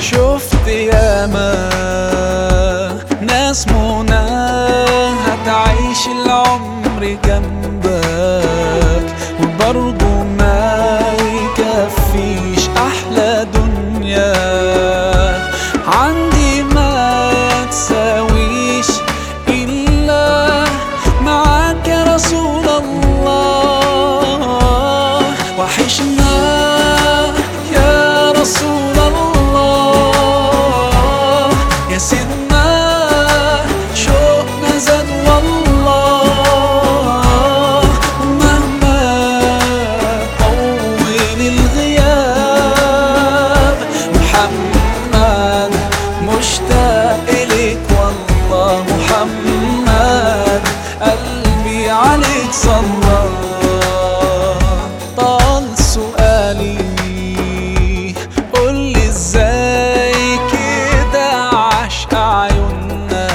شفت ياما ناس منى هتعيش العمر جنبك وبرضه ما يكفيش أحلى دنيا عندي ما تساويش إلا معاك يا رسول الله. وحشنا يا رسول الله يا سيدنا شوقنا زاد والله. مهما طول الغياب محمد مشتاق إليك والله. محمد قلبي عليك صلى. طال سؤالي قولي ازاي كده عشق عيوننا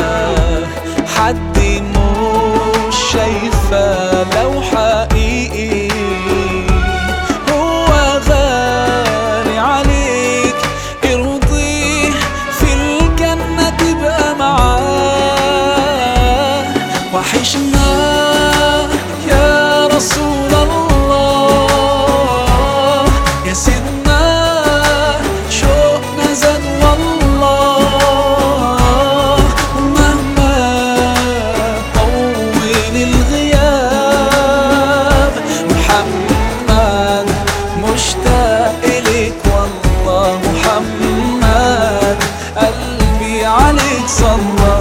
حد مش شايفة لو حقيقي هو غالي عليك ارضيه في الجنة تبقى معاه. وحشنا يا رسول الله يا سيدنا شوقنا زاد والله. مهما طول الغياب محمد مشتاق إليك والله. محمد قلبي عليك صلى.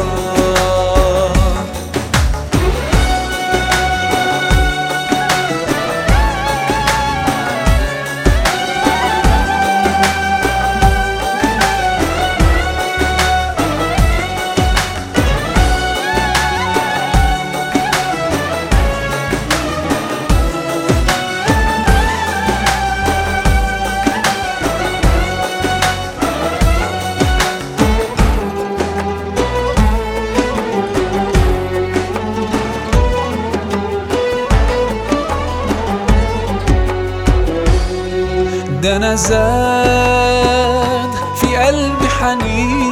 ده أنا زاد في قلبي حنين